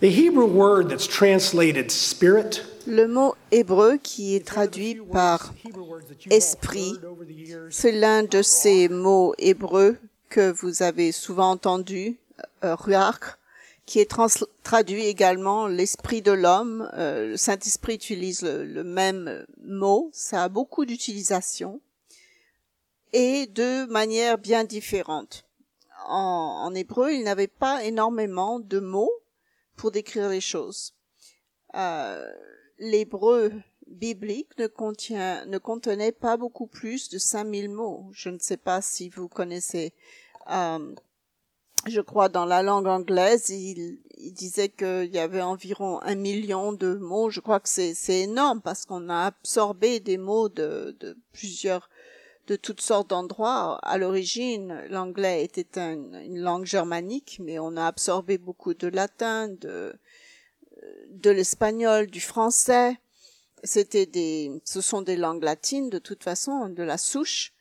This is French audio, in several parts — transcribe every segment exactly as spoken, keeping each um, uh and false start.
The Hebrew word that's translated spirit, Le mot hébreu qui est traduit par esprit, c'est l'un de ces mots hébreux que vous avez souvent entendu, euh, ruach, qui est trans- traduit également l'esprit de l'homme. Euh, le Saint-Esprit utilise le, le même mot, ça a beaucoup d'utilisation et de manière bien différente. En, en hébreu, il n'avait pas énormément de mots pour décrire les choses. Euh, l'hébreu biblique ne contient, ne contenait pas beaucoup plus de cinq mille mots. Je ne sais pas si vous connaissez. Euh, je crois dans la langue anglaise, il, il disait qu'il y avait environ un million de mots. Je crois que c'est, c'est énorme parce qu'on a absorbé des mots de, de plusieurs, de toutes sortes d'endroits. À l'origine, l'anglais était un, une langue germanique, mais on a absorbé beaucoup de latin, de de l'espagnol, du français. C'était des, ce sont des langues latines de toute façon, de la souche.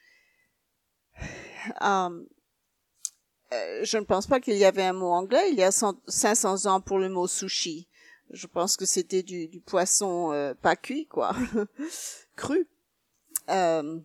Euh, euh, je ne pense pas qu'il y avait un mot anglais. Il y a cent, cinq cents ans pour le mot sushi. Je pense que c'était du, du poisson euh, pas cuit, quoi, cru. Euh,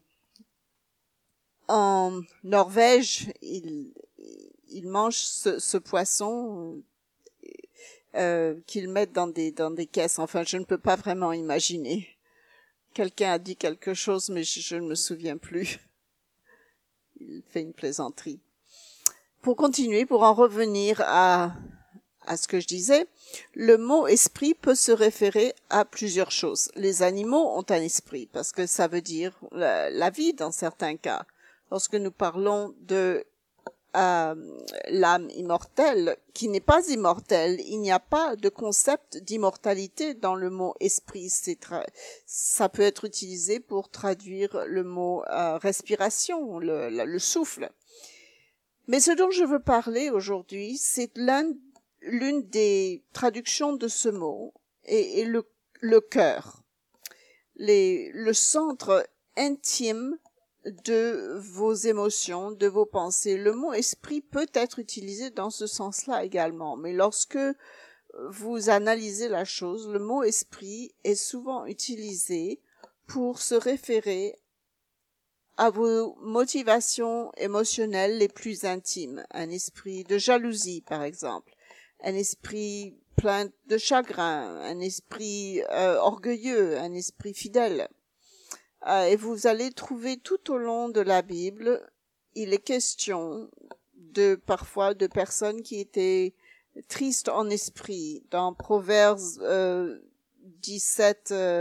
en Norvège, ils ils mangent ce, ce poisson. Euh, qu'ils mettent dans des dans des caisses. Enfin, je ne peux pas vraiment imaginer. Quelqu'un a dit quelque chose, mais je, je ne me souviens plus. Il fait une plaisanterie. Pour continuer, pour en revenir à à ce que je disais, le mot esprit peut se référer à plusieurs choses. Les animaux ont un esprit parce que ça veut dire la, la vie dans certains cas. Lorsque nous parlons de Euh, l'âme immortelle, qui n'est pas immortelle. Il n'y a pas de concept d'immortalité dans le mot esprit. C'est tra- ça peut être utilisé pour traduire le mot euh, respiration, le, le, le souffle. Mais ce dont je veux parler aujourd'hui, c'est l'un, l'une des traductions de ce mot, et, et le, le cœur. Les, le centre intime de vos émotions, de vos pensées. Le mot esprit peut être utilisé dans ce sens-là également, mais lorsque vous analysez la chose, le mot esprit est souvent utilisé pour se référer à vos motivations émotionnelles les plus intimes. Un esprit de jalousie, par exemple. Un esprit plein de chagrin. Un esprit euh, orgueilleux. Un esprit fidèle. Euh, et vous allez trouver tout au long de la Bible, il est question de parfois de personnes qui étaient tristes en esprit. Dans Proverbes euh, dix-sept, euh,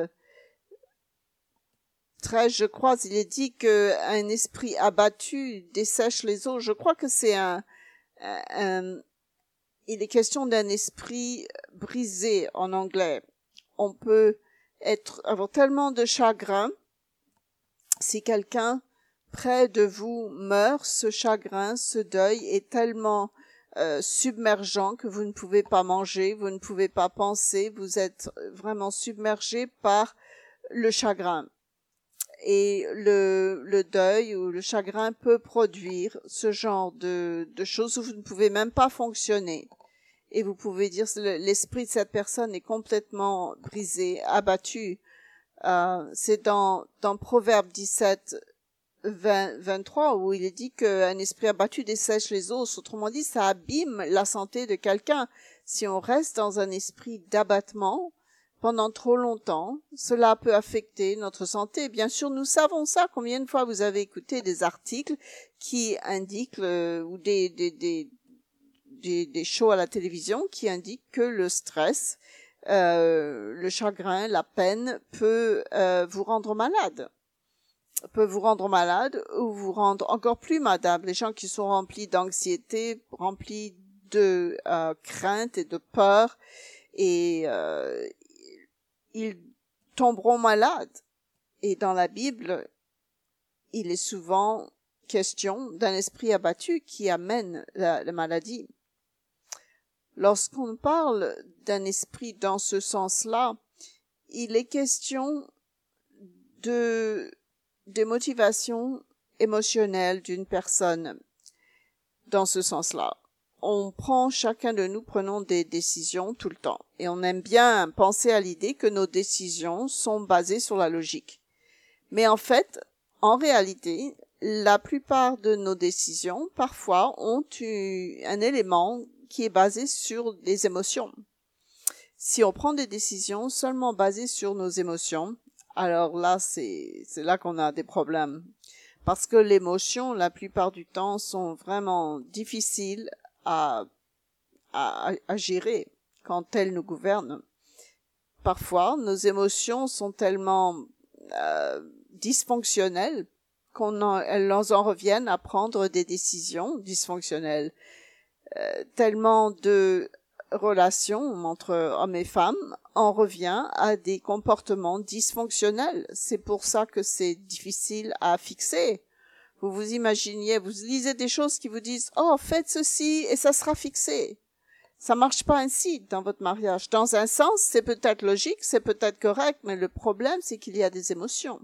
treize, je crois, il est dit qu'un esprit abattu dessèche les eaux. Je crois que c'est un, un, un il est question d'un esprit brisé en anglais. On peut être avoir tellement de chagrin. Si quelqu'un près de vous meurt, ce chagrin, ce deuil est tellement euh, submergent que vous ne pouvez pas manger, vous ne pouvez pas penser, vous êtes vraiment submergé par le chagrin. Et le, le deuil ou le chagrin peut produire ce genre de, de choses où vous ne pouvez même pas fonctionner. Et vous pouvez dire que l'esprit de cette personne est complètement brisé, abattu. Euh, c'est dans, dans Proverbe dix-sept, vingt, vingt-trois où il est dit qu'un esprit abattu dessèche les os. Autrement dit, ça abîme la santé de quelqu'un. Si on reste dans un esprit d'abattement pendant trop longtemps, cela peut affecter notre santé. Bien sûr, nous savons ça. Combien de fois vous avez écouté des articles qui indiquent, euh, ou des, des, des, des, des shows à la télévision qui indiquent que le stress, Euh, le chagrin, la peine peut euh, vous rendre malade, peut vous rendre malade ou vous rendre encore plus malade. Les gens qui sont remplis d'anxiété, remplis de euh, crainte et de peur, et euh, ils tomberont malades. Et dans la Bible, il est souvent question d'un esprit abattu qui amène la, la maladie. Lorsqu'on parle d'un esprit dans ce sens-là, il est question de des motivations émotionnelles d'une personne dans ce sens-là. on prend, chacun de nous prenons des décisions tout le temps. Et on aime bien penser à l'idée que nos décisions sont basées sur la logique. Mais en fait, en réalité, la plupart de nos décisions, parfois, ont eu un élément qui est basé sur des émotions. Si on prend des décisions seulement basées sur nos émotions, alors là, c'est, c'est là qu'on a des problèmes. Parce que les émotions, la plupart du temps, sont vraiment difficiles à, à, à gérer quand elles nous gouvernent. Parfois, nos émotions sont tellement euh, dysfonctionnelles qu'on en, elles en reviennent à prendre des décisions dysfonctionnelles. Euh, tellement de relations entre hommes et femmes en revient à des comportements dysfonctionnels. C'est pour ça que c'est difficile à fixer. Vous vous imaginiez, vous lisez des choses qui vous disent « Oh, faites ceci et ça sera fixé ». Ça marche pas ainsi dans votre mariage. Dans un sens, c'est peut-être logique, c'est peut-être correct, mais le problème, c'est qu'il y a des émotions.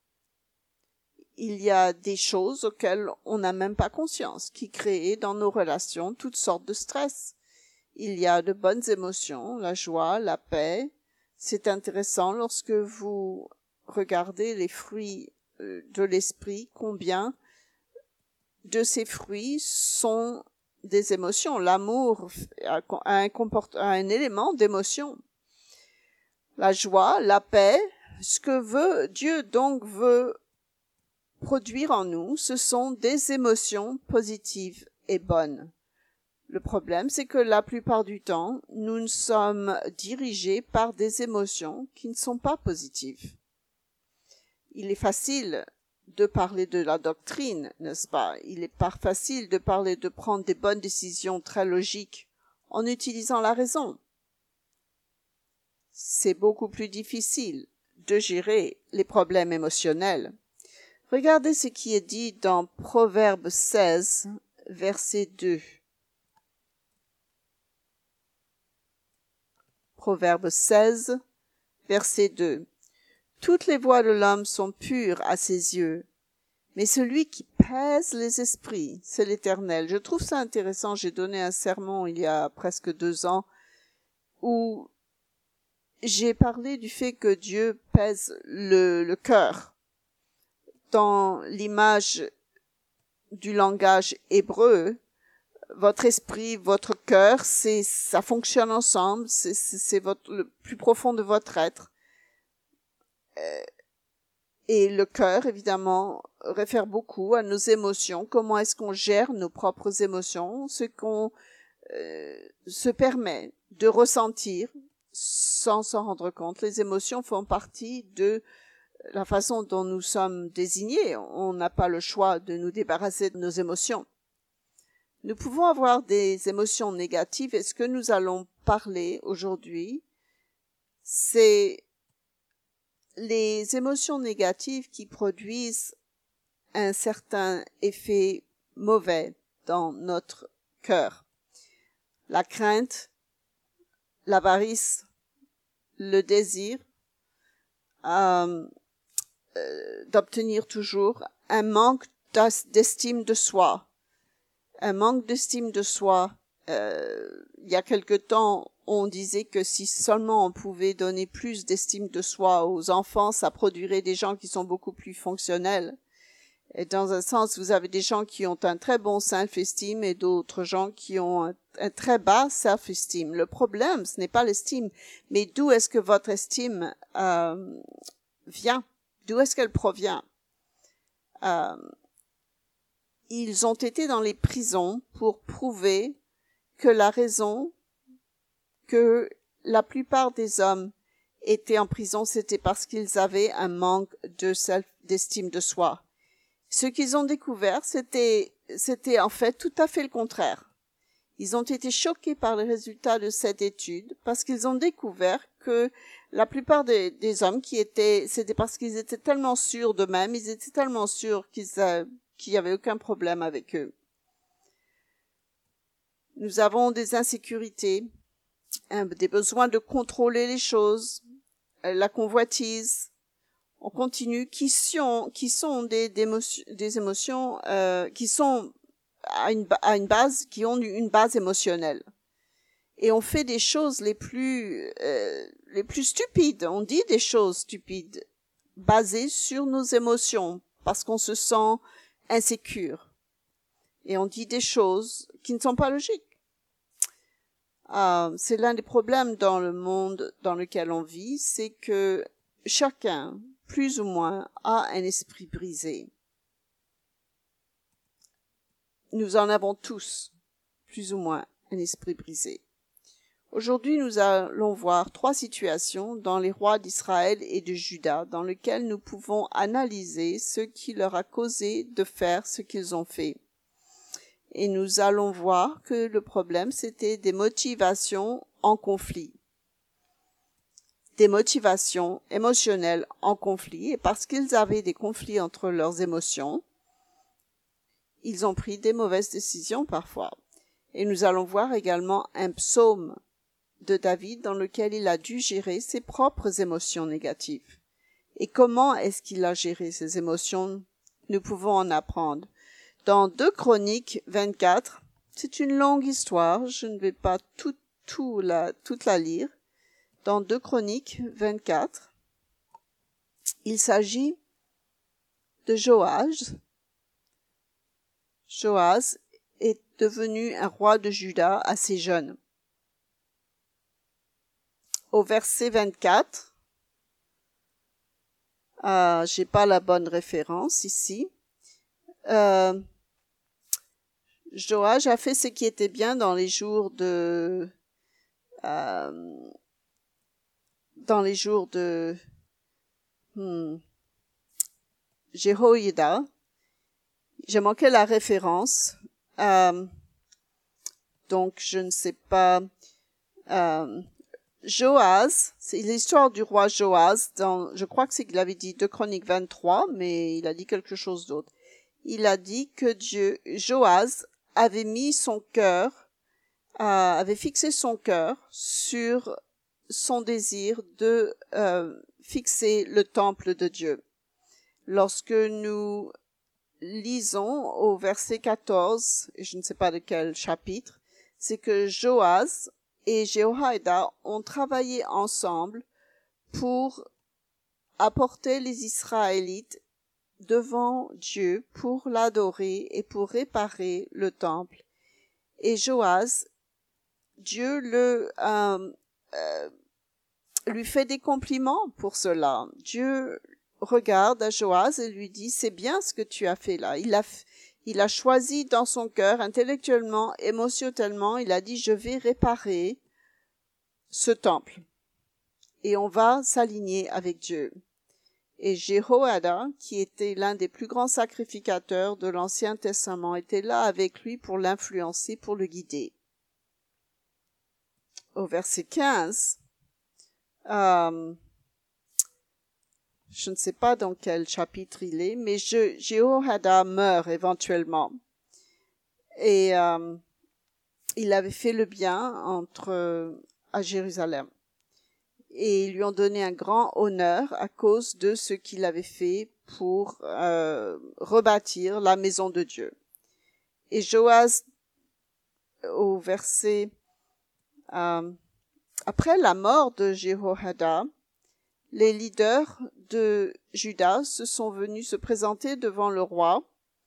Il y a des choses auxquelles on n'a même pas conscience, qui créent dans nos relations toutes sortes de stress. Il y a de bonnes émotions, la joie, la paix. C'est intéressant lorsque vous regardez les fruits de l'esprit, combien de ces fruits sont des émotions. L'amour a un, comport- a un élément d'émotion. La joie, la paix, ce que veut Dieu donc veut produire en nous, ce sont des émotions positives et bonnes. Le problème, c'est que la plupart du temps, nous sommes dirigés par des émotions qui ne sont pas positives. Il est facile de parler de la doctrine, n'est-ce pas? Il est pas facile de parler de prendre des bonnes décisions très logiques en utilisant la raison. C'est beaucoup plus difficile de gérer les problèmes émotionnels. Regardez ce qui est dit dans Proverbe seize, verset deux. Proverbe seize, verset deux. Toutes les voies de l'homme sont pures à ses yeux, mais celui qui pèse les esprits, c'est l'Éternel. Je trouve ça intéressant. J'ai donné un sermon il y a presque deux ans où j'ai parlé du fait que Dieu pèse le, le cœur. Dans l'image du langage hébreu, votre esprit, votre cœur, c'est, ça fonctionne ensemble, c'est, c'est, c'est votre, le plus profond de votre être. Euh, et le cœur, évidemment, réfère beaucoup à nos émotions, comment est-ce qu'on gère nos propres émotions, ce qu'on euh, se permet de ressentir sans s'en rendre compte. Les émotions font partie de la façon dont nous sommes désignés. On n'a pas le choix de nous débarrasser de nos émotions. Nous pouvons avoir des émotions négatives et ce que nous allons parler aujourd'hui, c'est les émotions négatives qui produisent un certain effet mauvais dans notre cœur. La crainte, l'avarice, le désir euh, euh, d'obtenir toujours, un manque d'estime de soi. Un manque d'estime de soi. Euh, il y a quelque temps, on disait que si seulement on pouvait donner plus d'estime de soi aux enfants, ça produirait des gens qui sont beaucoup plus fonctionnels. Et dans un sens, vous avez des gens qui ont un très bon self-esteem et d'autres gens qui ont un, un très bas self-esteem. Le problème, ce n'est pas l'estime, mais d'où est-ce que votre estime euh, vient? D'où est-ce qu'elle provient? Euh, ils ont été dans les prisons pour prouver que la raison que la plupart des hommes étaient en prison, c'était parce qu'ils avaient un manque de self, d'estime de soi. Ce qu'ils ont découvert, c'était, c'était en fait tout à fait le contraire. Ils ont été choqués par les résultats de cette étude parce qu'ils ont découvert que la plupart des, des hommes qui étaient, c'était parce qu'ils étaient tellement sûrs d'eux-mêmes, ils étaient tellement sûrs qu'ils, euh, qu'il n'y avait aucun problème avec eux. Nous avons des insécurités, hein, des besoins de contrôler les choses, euh, la convoitise. On continue, qui sont, qui sont des, des émotions, des émotions euh, qui sont à une, à une base, qui ont une base émotionnelle. Et on fait des choses les plus, euh, les plus stupides. On dit des choses stupides basées sur nos émotions parce qu'on se sent insécure. Et on dit des choses qui ne sont pas logiques. Euh, c'est l'un des problèmes dans le monde dans lequel on vit, c'est que chacun, plus ou moins, a un esprit brisé. Nous en avons tous, plus ou moins, un esprit brisé. Aujourd'hui, nous allons voir trois situations dans les rois d'Israël et de Juda, dans lesquelles nous pouvons analyser ce qui leur a causé de faire ce qu'ils ont fait. Et nous allons voir que le problème, c'était des motivations en conflit. Des motivations émotionnelles en conflit, et parce qu'ils avaient des conflits entre leurs émotions, ils ont pris des mauvaises décisions parfois. Et nous allons voir également un psaume de David dans lequel il a dû gérer ses propres émotions négatives. Et comment est-ce qu'il a géré ces émotions? Nous pouvons en apprendre. Dans deux Chroniques vingt-quatre, c'est une longue histoire, je ne vais pas tout, tout la, toute la lire. Dans deux Chroniques vingt-quatre, il s'agit de Joas. Joas est devenu un roi de Juda assez jeune. Au verset vingt-quatre, euh, j'ai pas la bonne référence ici. Euh, Joas a fait ce qui était bien dans les jours de euh, dans les jours de hmm, Jéhoïada. J'ai manqué la référence, euh, donc je ne sais pas. Euh, Joas, c'est l'histoire du roi Joas. Dans, je crois que c'est qu'il avait dit deux Chroniques vingt-trois, mais il a dit quelque chose d'autre. Il a dit que Dieu, Joas, avait mis son cœur, euh, avait fixé son cœur sur son désir de euh, fixer le temple de Dieu. Lorsque nous lisons au verset quatorze, et je ne sais pas de quel chapitre, c'est que Joas et Jéhoïada ont travaillé ensemble pour apporter les Israélites devant Dieu pour l'adorer et pour réparer le temple. Et Joas, Dieu le euh, euh, lui fait des compliments pour cela. Dieu regarde à Joas et lui dit, c'est bien ce que tu as fait là. Il a, il a choisi dans son cœur, intellectuellement, émotionnellement, il a dit, je vais réparer ce temple. Et on va s'aligner avec Dieu. Et Jéhoïada, qui était l'un des plus grands sacrificateurs de l'Ancien Testament, était là avec lui pour l'influencer, pour le guider. Au verset quinze, euh, je ne sais pas dans quel chapitre il est, mais je, Jéhoïada meurt éventuellement. Et euh, il avait fait le bien entre, à Jérusalem. Et ils lui ont donné un grand honneur à cause de ce qu'il avait fait pour euh, rebâtir la maison de Dieu. Et Joas, au verset, euh, après la mort de Jéhoïada, les leaders de Juda se sont venus se présenter devant le roi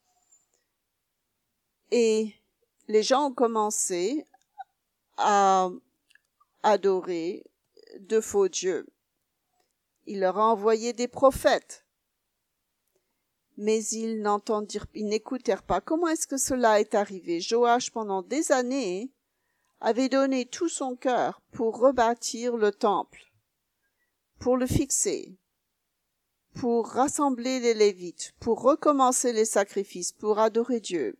et les gens ont commencé à adorer de faux dieux. Il leur a envoyé des prophètes, mais ils n'entendirent, ils n'écoutèrent pas. Comment est-ce que cela est arrivé? Joach, pendant des années, avait donné tout son cœur pour rebâtir le temple, pour le fixer, pour rassembler les Lévites, pour recommencer les sacrifices, pour adorer Dieu.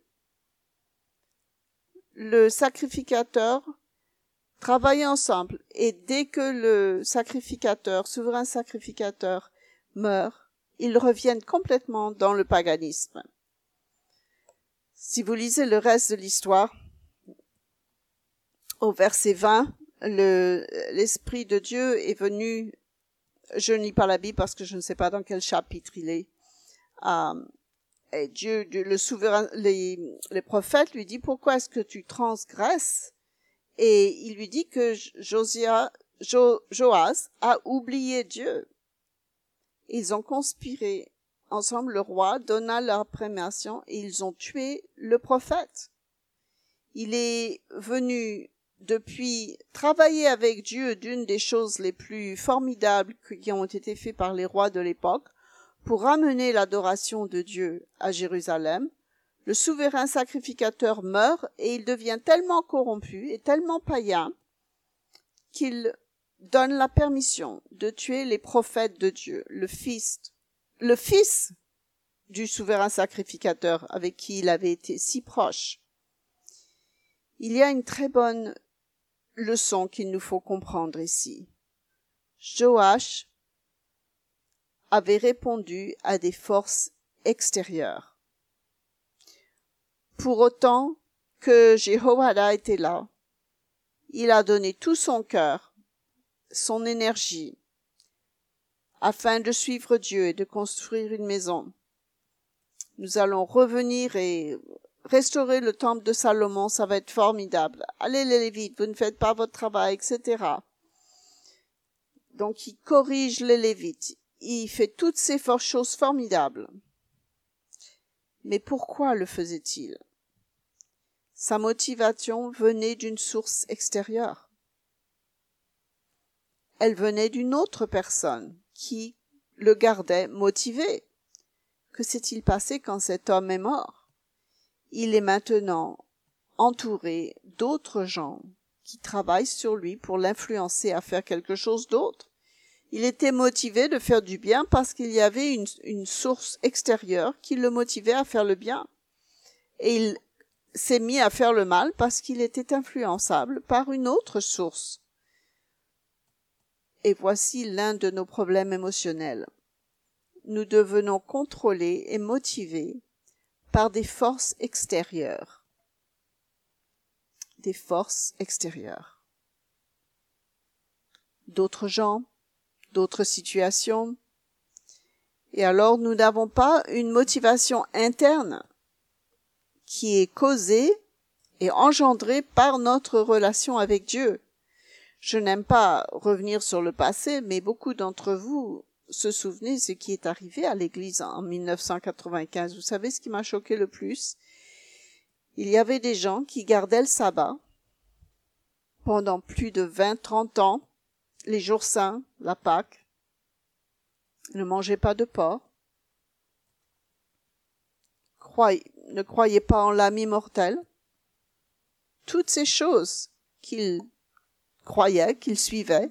Le sacrificateur travailler ensemble, et dès que le sacrificateur, souverain sacrificateur, meurt, ils reviennent complètement dans le paganisme. Si vous lisez le reste de l'histoire, au verset vingt, le, l'Esprit de Dieu est venu, je ne lis pas la Bible parce que je ne sais pas dans quel chapitre il est, euh, Et Dieu, Dieu le souverain, les, les prophètes lui disent, pourquoi est-ce que tu transgresses? Et il lui dit que Josia, jo, Joas a oublié Dieu. Ils ont conspiré ensemble, le roi donna leur permission et ils ont tué le prophète. Il est venu depuis travailler avec Dieu d'une des choses les plus formidables qui ont été faites par les rois de l'époque pour ramener l'adoration de Dieu à Jérusalem. Le souverain sacrificateur meurt et il devient tellement corrompu et tellement païen qu'il donne la permission de tuer les prophètes de Dieu, le fils, le fils du souverain sacrificateur avec qui il avait été si proche. Il y a une très bonne leçon qu'il nous faut comprendre ici. Joach avait répondu à des forces extérieures. Pour autant que Jéhoiada était là, il a donné tout son cœur, son énergie, afin de suivre Dieu et de construire une maison. Nous allons revenir et restaurer le temple de Salomon, ça va être formidable. Allez les Lévites, vous ne faites pas votre travail, et cetera. Donc il corrige les Lévites, il fait toutes ces choses formidables. Mais pourquoi le faisait-il? Sa motivation venait d'une source extérieure. Elle venait d'une autre personne qui le gardait motivé. Que s'est-il passé quand cet homme est mort? Il est maintenant entouré d'autres gens qui travaillent sur lui pour l'influencer à faire quelque chose d'autre. Il était motivé de faire du bien parce qu'il y avait une, une source extérieure qui le motivait à faire le bien. Et il s'est mis à faire le mal parce qu'il était influençable par une autre source. Et voici l'un de nos problèmes émotionnels. Nous devenons contrôlés et motivés par des forces extérieures. Des forces extérieures. D'autres gens, d'autres situations. Et alors, nous n'avons pas une motivation interne qui est causée et engendrée par notre relation avec Dieu. Je n'aime pas revenir sur le passé, mais beaucoup d'entre vous se souvenez ce qui est arrivé à l'Église en mille neuf cent quatre-vingt-quinze. Vous savez ce qui m'a choqué le plus? Il y avait des gens qui gardaient le sabbat pendant plus de vingt, trente ans, les jours saints, la Pâque, ne mangeaient pas de porc, croyaient, ne croyaient pas en l'âme immortelle. Toutes ces choses qu'ils croyaient, qu'ils suivaient.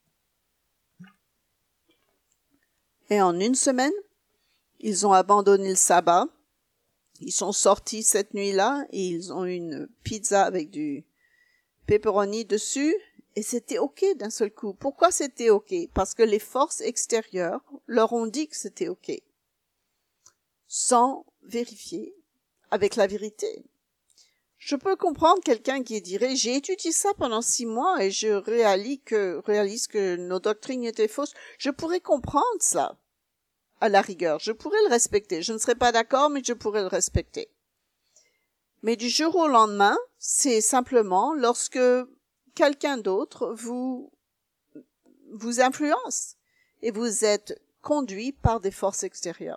Et en une semaine, ils ont abandonné le sabbat. Ils sont sortis cette nuit-là et ils ont une pizza avec du pepperoni dessus et c'était OK d'un seul coup. Pourquoi c'était OK? Parce que les forces extérieures leur ont dit que c'était OK. Sans vérifier avec la vérité. Je peux comprendre quelqu'un qui dirait, j'ai étudié ça pendant six mois et je réalise que, réalise que nos doctrines étaient fausses. Je pourrais comprendre ça, à la rigueur. Je pourrais le respecter. Je ne serais pas d'accord, mais je pourrais le respecter. Mais du jour au lendemain, c'est simplement lorsque quelqu'un d'autre vous, vous influence et vous êtes conduit par des forces extérieures.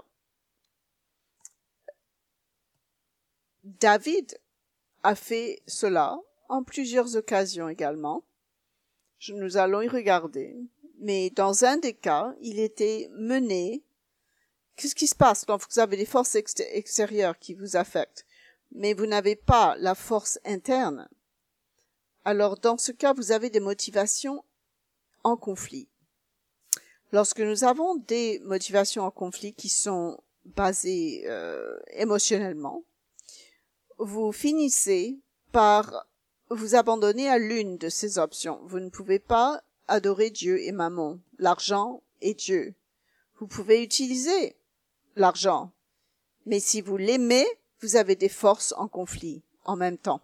David a fait cela en plusieurs occasions également. Je, nous allons y regarder. Mais dans un des cas, il était mené. Qu'est-ce qui se passe quand vous avez des forces extérieures qui vous affectent, mais vous n'avez pas la force interne? Alors, dans ce cas, vous avez des motivations en conflit. Lorsque nous avons des motivations en conflit qui sont basées euh, émotionnellement, vous finissez par vous abandonner à l'une de ces options. Vous ne pouvez pas adorer Dieu et Mammon, l'argent et Dieu. Vous pouvez utiliser l'argent, mais si vous l'aimez, vous avez des forces en conflit en même temps.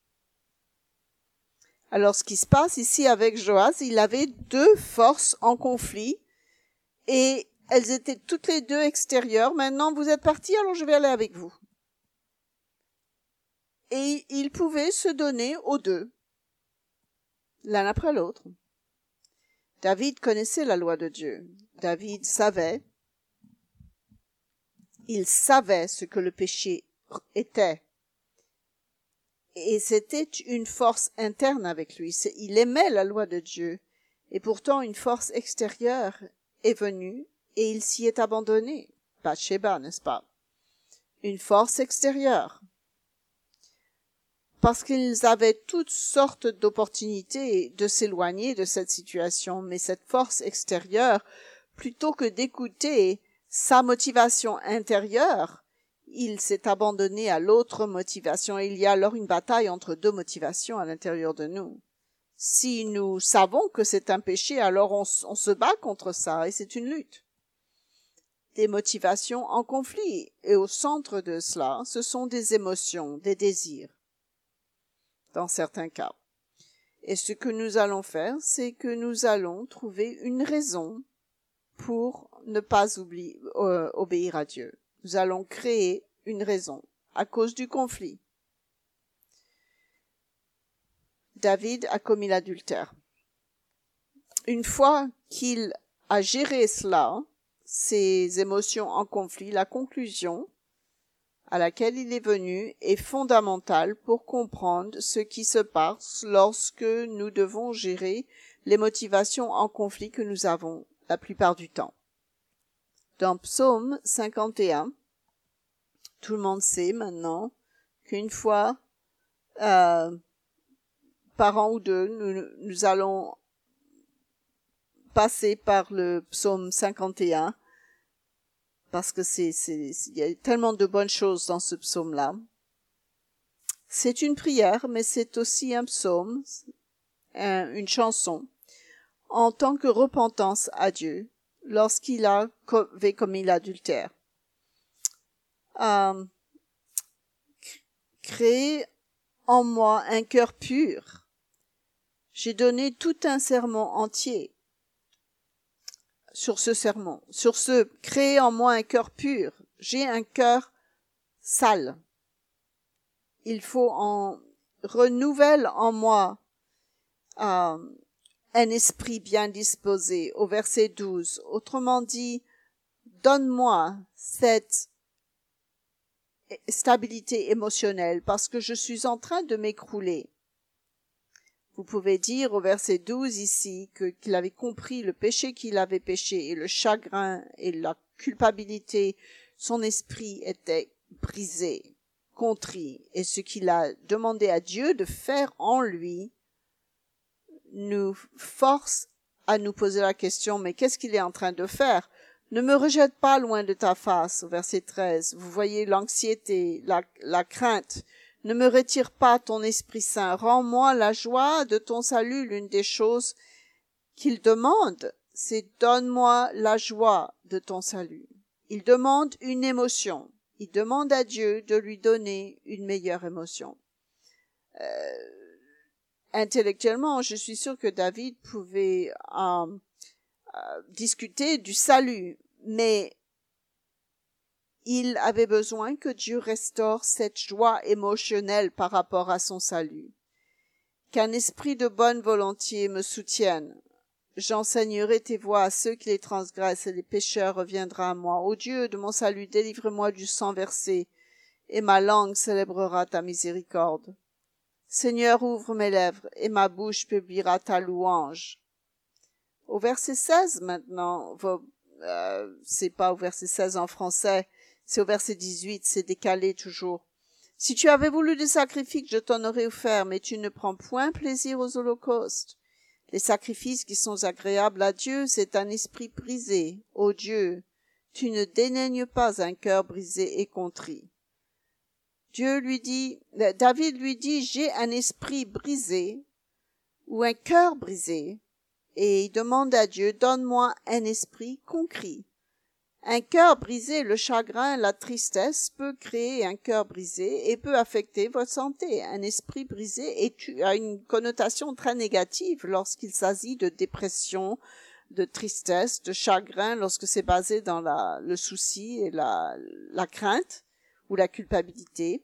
Alors, ce qui se passe ici avec Joas, il avait deux forces en conflit et elles étaient toutes les deux extérieures. Maintenant, vous êtes partis, alors je vais aller avec vous. Et il pouvait se donner aux deux, l'un après l'autre. David connaissait la loi de Dieu. David savait, il savait ce que le péché était. Et c'était une force interne avec lui. Il aimait la loi de Dieu. Et pourtant, une force extérieure est venue et il s'y est abandonné. Bathsheba, n'est-ce pas? Une force extérieure. Parce qu'ils avaient toutes sortes d'opportunités de s'éloigner de cette situation. Mais cette force extérieure, plutôt que d'écouter sa motivation intérieure, il s'est abandonné à l'autre motivation. Il y a alors une bataille entre deux motivations à l'intérieur de nous. Si nous savons que c'est un péché, alors on, on se bat contre ça et c'est une lutte. Des motivations en conflit. Et au centre de cela, ce sont des émotions, des désirs, dans certains cas. Et ce que nous allons faire, c'est que nous allons trouver une raison pour ne pas oublier, euh, obéir à Dieu. Nous allons créer une raison à cause du conflit. David a commis l'adultère. Une fois qu'il a géré cela, ses émotions en conflit, la conclusion à laquelle il est venu est fondamentale pour comprendre ce qui se passe lorsque nous devons gérer les motivations en conflit que nous avons la plupart du temps. Dans Psaume cinquante et un, tout le monde sait maintenant qu'une fois euh, par an ou deux, nous, nous allons passer par le Psaume cinquante et un parce que c'est, c'est, il y a tellement de bonnes choses dans ce psaume-là. C'est une prière, mais c'est aussi un psaume, un, une chanson, en tant que repentance à Dieu lorsqu'il avait commis l'adultère. Euh, créer en moi un cœur pur. J'ai donné tout un sermon entier sur ce sermon, sur ce créer en moi un cœur pur. J'ai un cœur sale. Il faut en renouvelle en moi euh, un esprit bien disposé, au verset douze. Autrement dit, donne-moi cette stabilité émotionnelle parce que je suis en train de m'écrouler. Vous pouvez dire au verset douze ici que, qu'il avait compris le péché qu'il avait péché et le chagrin et la culpabilité. Son esprit était brisé, contrit, et ce qu'il a demandé à Dieu de faire en lui nous force à nous poser la question, mais qu'est-ce qu'il est en train de faire? Ne me rejette pas loin de ta face, au verset treize. Vous voyez l'anxiété, la, la crainte. Ne me retire pas ton Esprit Saint. Rends-moi la joie de ton salut. L'une des choses qu'il demande, c'est donne-moi la joie de ton salut. Il demande une émotion. Il demande à Dieu de lui donner une meilleure émotion. Euh, intellectuellement, je suis sûre que David pouvait euh, euh, discuter du salut, mais il avait besoin que Dieu restaure cette joie émotionnelle par rapport à son salut. Qu'un esprit de bonne volonté me soutienne. J'enseignerai tes voies à ceux qui les transgressent et les pécheurs reviendra à moi. Ô Dieu de mon salut, délivre-moi du sang versé et ma langue célébrera ta miséricorde. Seigneur, ouvre mes lèvres et ma bouche publiera ta louange. Au verset seize maintenant, euh, c'est pas au verset seize en français, c'est au verset dix-huit, c'est décalé toujours. Si tu avais voulu des sacrifices, je t'en aurais offert, mais tu ne prends point plaisir aux holocaustes. Les sacrifices qui sont agréables à Dieu, c'est un esprit brisé. Ô Dieu, tu ne dédaignes pas un cœur brisé et contrit. Dieu lui dit, David lui dit, j'ai un esprit brisé ou un cœur brisé. Et il demande à Dieu, donne-moi un esprit conquis. Un cœur brisé, le chagrin, la tristesse peut créer un cœur brisé et peut affecter votre santé. Un esprit brisé a une connotation très négative lorsqu'il s'agit de dépression, de tristesse, de chagrin lorsque c'est basé dans la, le souci et la, la crainte ou la culpabilité.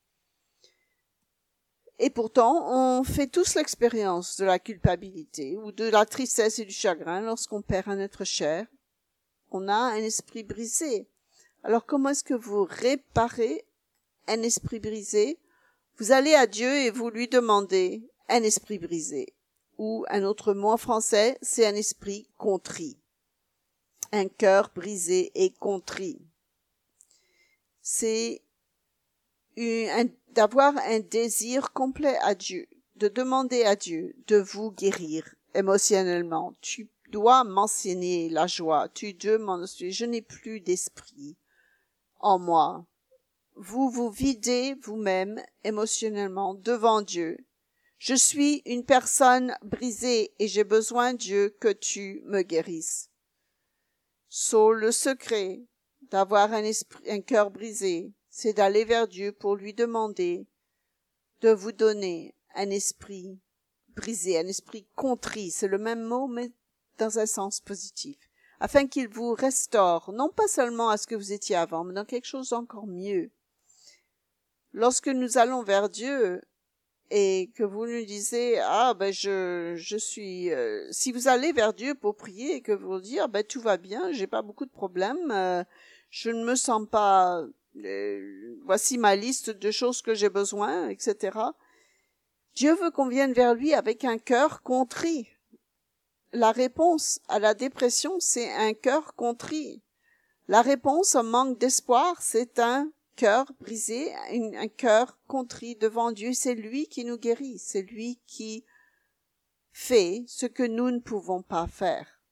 Et pourtant, on fait tous l'expérience de la culpabilité ou de la tristesse et du chagrin lorsqu'on perd un être cher. On a un esprit brisé. Alors comment est-ce que vous réparez un esprit brisé? Vous allez à Dieu et vous lui demandez un esprit brisé. Ou un autre mot en français, c'est un esprit contrit. Un cœur brisé et contrit. C'est une, un, d'avoir un désir complet à Dieu, de demander à Dieu de vous guérir émotionnellement. Tu dois m'enseigner la joie. Tu dois m'enseigner, je n'ai plus d'esprit en moi. Vous vous videz vous-même émotionnellement devant Dieu. Je suis une personne brisée et j'ai besoin, Dieu, que tu me guérisses. So, le secret d'avoir un esprit, un cœur brisé, c'est d'aller vers Dieu pour lui demander de vous donner un esprit brisé, un esprit contrit. C'est le même mot, mais dans un sens positif. Afin qu'il vous restaure, non pas seulement à ce que vous étiez avant, mais dans quelque chose d'encore mieux. Lorsque nous allons vers Dieu et que vous nous disiez, ah, ben, je, je suis, euh, si vous allez vers Dieu pour prier et que vous dire, ben, tout va bien, j'ai pas beaucoup de problèmes, euh, je ne me sens pas, euh, voici ma liste de choses que j'ai besoin, et cetera. Dieu veut qu'on vienne vers lui avec un cœur contrit. La réponse à la dépression, c'est un cœur contrit. La réponse au manque d'espoir, c'est un cœur brisé, un, un cœur contrit devant Dieu. C'est lui qui nous guérit, c'est lui qui fait ce que nous ne pouvons pas faire.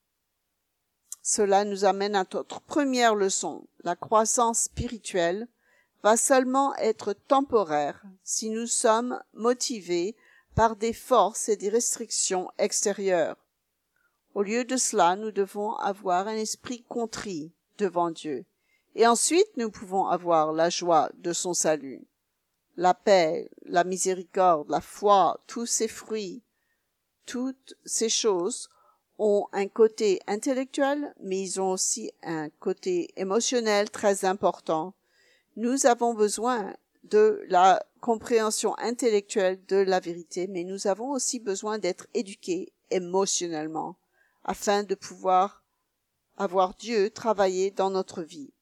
Cela nous amène à notre première leçon. La croissance spirituelle va seulement être temporaire si nous sommes motivés par des forces et des restrictions extérieures. Au lieu de cela, nous devons avoir un esprit contrit devant Dieu. Et ensuite, nous pouvons avoir la joie de son salut, la paix, la miséricorde, la foi, tous ces fruits, toutes ces choses ont un côté intellectuel, mais ils ont aussi un côté émotionnel très important. Nous avons besoin de la compréhension intellectuelle de la vérité, mais nous avons aussi besoin d'être éduqués émotionnellement afin de pouvoir avoir Dieu travailler dans notre vie.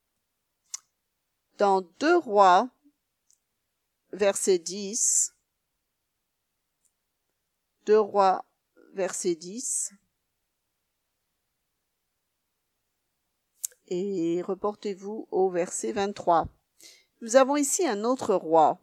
Dans deux Rois, verset dix, deux Rois, verset dix, et reportez-vous au verset vingt-trois. Nous avons ici un autre roi.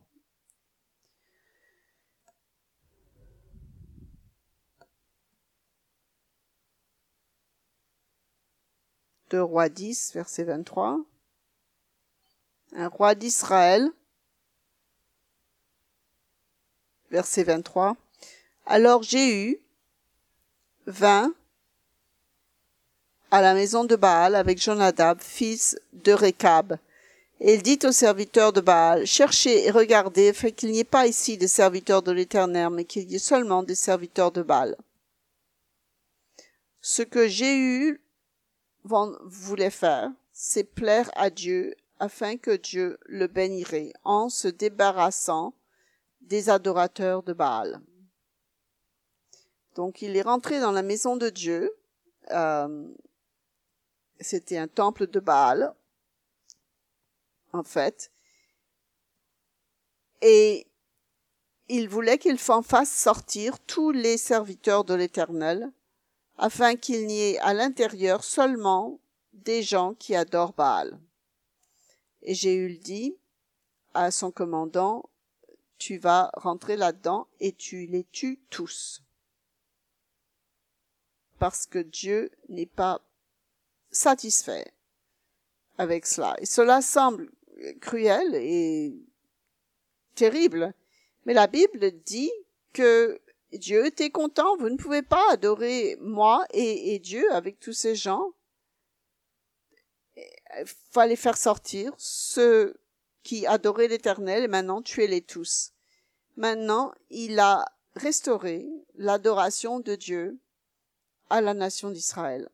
deux Rois dix, verset vingt-trois. Un roi d'Israël, verset vingt-trois. Alors Jéhu vint à la maison de Baal avec Jonadab, fils de Récab. Et il dit aux serviteurs de Baal, cherchez et regardez, afin qu'il n'y ait pas ici des serviteurs de l'Éternel, mais qu'il y ait seulement des serviteurs de Baal. Ce que Jéhu voulait faire, c'est plaire à Dieu, afin que Dieu le bénirait, en se débarrassant des adorateurs de Baal. Donc il est rentré dans la maison de Dieu, euh, c'était un temple de Baal, en fait, et il voulait qu'il en fasse sortir tous les serviteurs de l'Éternel, afin qu'il n'y ait à l'intérieur seulement des gens qui adorent Baal. Et Jéhu dit à son commandant, tu vas rentrer là-dedans et tu les tues tous. Parce que Dieu n'est pas satisfait avec cela. Et cela semble cruel et terrible, mais la Bible dit que Dieu était content, vous ne pouvez pas adorer moi et, et Dieu avec tous ces gens. Il fallait faire sortir ceux qui adoraient l'Éternel et maintenant tuez-les tous. Maintenant, il a restauré l'adoration de Dieu à la nation d'Israël.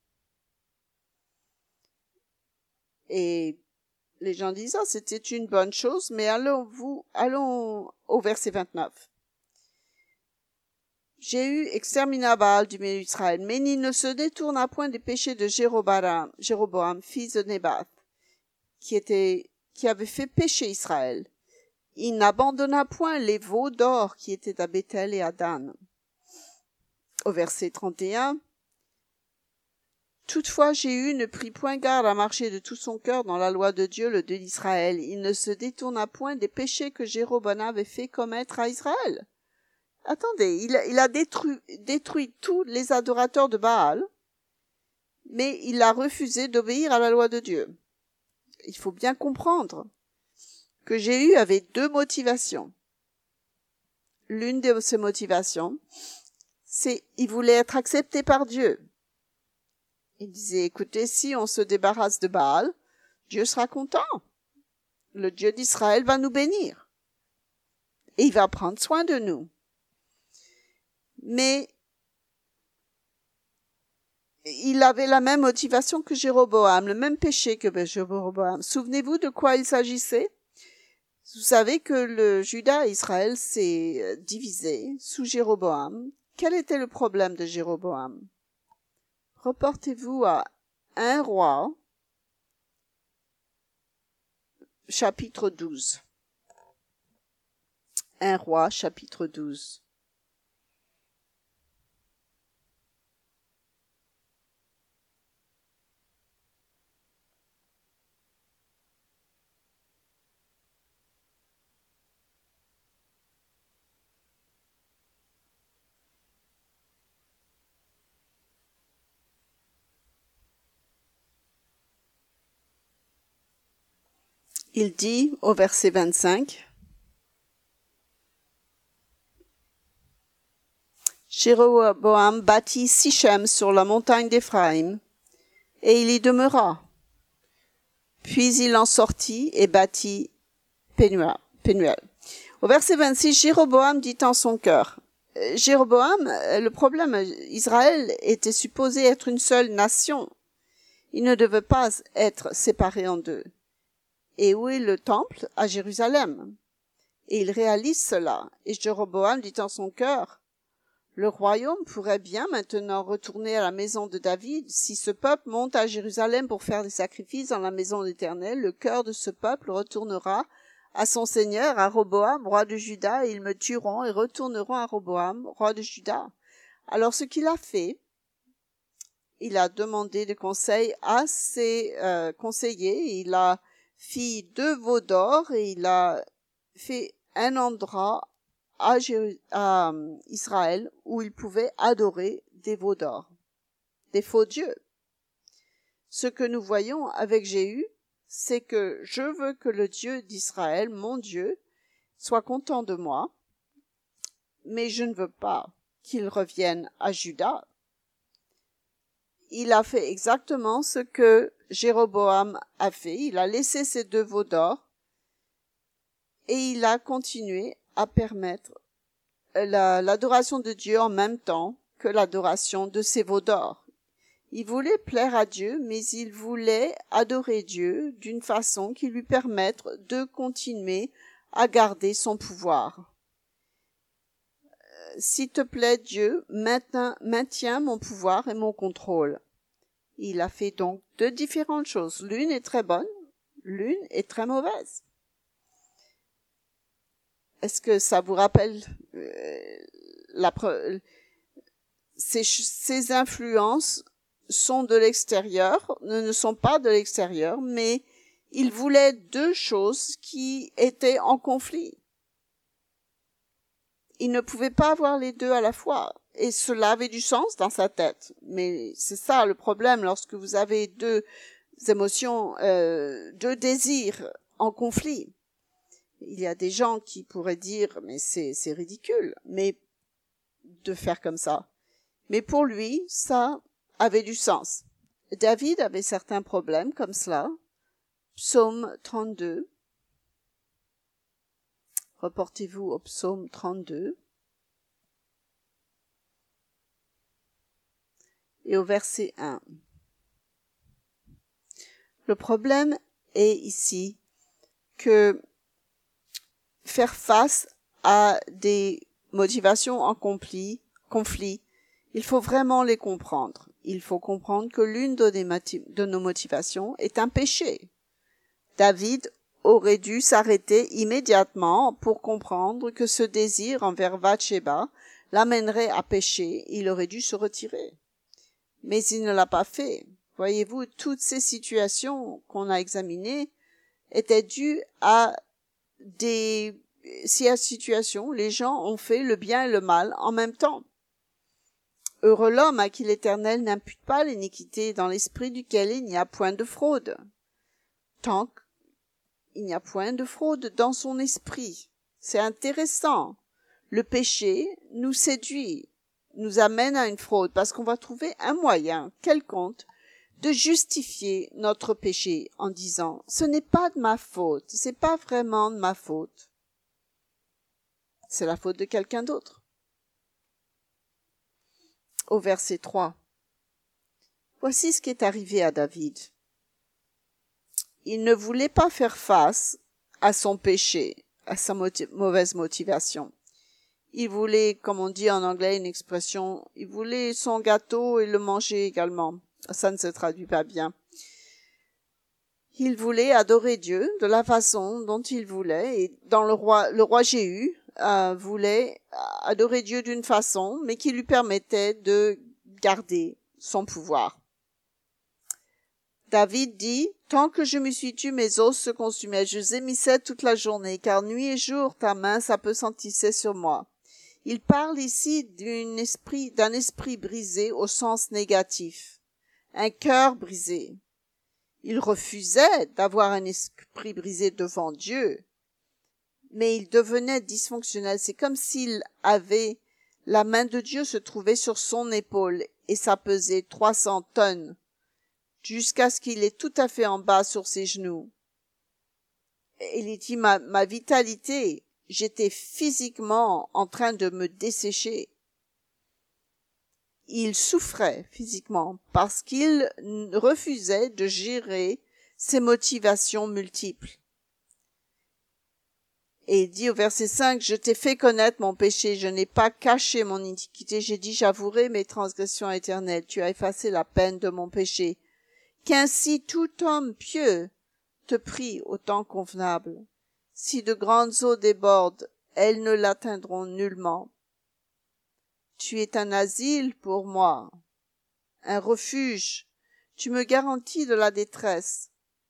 Et les gens disent, ah, c'était une bonne chose, mais allons, vous, allons au verset vingt-neuf. Jéhu extermina Baal du milieu d'Israël, mais il ne se détourna point des péchés de Jéroboam, Jéroboam, fils de Nébat, qui était, qui avait fait pécher Israël. Il n'abandonna point les veaux d'or qui étaient à Béthel et à Dan. Au verset trente et un, toutefois Jéhu ne prit point garde à marcher de tout son cœur dans la loi de Dieu, le Dieu d'Israël. Il ne se détourna point des péchés que Jéroboam avait fait commettre à Israël. Attendez, il, il a détruit, détruit tous les adorateurs de Baal, mais il a refusé d'obéir à la loi de Dieu. Il faut bien comprendre que Jéhu avait deux motivations. L'une de ses motivations, c'est il voulait être accepté par Dieu. Il disait, écoutez, si on se débarrasse de Baal, Dieu sera content. Le Dieu d'Israël va nous bénir. Et il va prendre soin de nous. Mais il avait la même motivation que Jéroboam, le même péché que Jéroboam. Souvenez-vous de quoi il s'agissait? Vous savez que le Juda et Israël s'est divisé sous Jéroboam. Quel était le problème de Jéroboam? Reportez-vous à un roi, chapitre douze. un roi, chapitre douze. Il dit au verset vingt-cinq, Jéroboam bâtit Sichem sur la montagne d'Éphraïm, et il y demeura. Puis il en sortit et bâtit Pénuel. Pénuel. Au verset vingt-six, Jéroboam dit en son cœur. Jéroboam, le problème, Israël était supposé être une seule nation. Il ne devait pas être séparé en deux. Et où est le temple? À Jérusalem. Et il réalise cela. Et Jéroboam dit en son cœur, le royaume pourrait bien maintenant retourner à la maison de David. Si ce peuple monte à Jérusalem pour faire des sacrifices dans la maison d'Éternel, le cœur de ce peuple retournera à son seigneur, à Roboam, roi de Juda, et ils me tueront et retourneront à Roboam, roi de Juda. Alors ce qu'il a fait, il a demandé des conseils à ses euh, conseillers, il a fit deux veaux d'or et il a fait un endroit à, Jéru- à Israël où il pouvait adorer des veaux d'or, des faux dieux. Ce que nous voyons avec Jéhu, c'est que je veux que le Dieu d'Israël, mon Dieu, soit content de moi, mais je ne veux pas qu'il revienne à Juda. Il a fait exactement ce que Jéroboam a fait. Il a laissé ses deux veaux d'or et il a continué à permettre la, l'adoration de Dieu en même temps que l'adoration de ses veaux d'or. Il voulait plaire à Dieu, mais il voulait adorer Dieu d'une façon qui lui permette de continuer à garder son pouvoir. S'il te plaît, Dieu, maintiens, maintiens mon pouvoir et mon contrôle. Il a fait donc deux différentes choses. L'une est très bonne, l'une est très mauvaise. Est-ce que ça vous rappelle euh, la pre... ces, ces influences sont de l'extérieur, ne, ne sont pas de l'extérieur, mais il voulait deux choses qui étaient en conflit. Il ne pouvait pas avoir les deux à la fois. Et cela avait du sens dans sa tête. Mais c'est ça le problème lorsque vous avez deux émotions, euh, deux désirs en conflit. Il y a des gens qui pourraient dire, mais c'est, c'est ridicule, mais de faire comme ça. Mais pour lui, ça avait du sens. David avait certains problèmes comme cela. Psaume trente-deux. Reportez-vous au psaume trente-deux. et au verset un. Le problème est ici que faire face à des motivations en conflit, conflit, il faut vraiment les comprendre. Il faut comprendre que l'une de nos motivations est un péché. David aurait dû s'arrêter immédiatement pour comprendre que ce désir envers Bathsheba l'amènerait à pécher. Il aurait dû se retirer. Mais il ne l'a pas fait. Voyez-vous, toutes ces situations qu'on a examinées étaient dues à des situations où les gens ont fait le bien et le mal en même temps. Heureux l'homme à qui l'Éternel n'impute pas l'iniquité, dans l'esprit duquel il n'y a point de fraude. Tant qu'il n'y a point de fraude dans son esprit. C'est intéressant. Le péché nous séduit, nous amène à une fraude, parce qu'on va trouver un moyen quelconque de justifier notre péché en disant « ce n'est pas de ma faute, c'est pas vraiment de ma faute, c'est la faute de quelqu'un d'autre ». Au verset trois. Voici ce qui est arrivé à David. Il ne voulait pas faire face à son péché, à sa motiv- mauvaise motivation. Il voulait, comme on dit en anglais une expression, il voulait son gâteau et le manger également. Ça ne se traduit pas bien. Il voulait adorer Dieu de la façon dont il voulait, et dans le roi, le roi Jéhu euh, voulait adorer Dieu d'une façon, mais qui lui permettait de garder son pouvoir. David dit, « Tant que je me suis tu, mes os se consumaient, je gémissais toute la journée, car nuit et jour ta main s'appesantissait sur moi. » Il parle ici d'un esprit, d'un esprit brisé au sens négatif, un cœur brisé. Il refusait d'avoir un esprit brisé devant Dieu, mais il devenait dysfonctionnel. C'est comme s'il avait, la main de Dieu se trouvait sur son épaule et ça pesait trois cents tonnes, jusqu'à ce qu'il est tout à fait en bas sur ses genoux. Et il dit, ma, ma vitalité, j'étais physiquement en train de me dessécher. Il souffrait physiquement parce qu'il refusait de gérer ses motivations multiples. Et il dit au verset cinq, « Je t'ai fait connaître mon péché, je n'ai pas caché mon iniquité, j'ai dit, j'avouerai mes transgressions éternelles, tu as effacé la peine de mon péché. Qu'ainsi tout homme pieux te prie au temps convenable. Si de grandes eaux débordent, elles ne l'atteindront nullement. Tu es un asile pour moi, un refuge. Tu me garantis de la détresse. »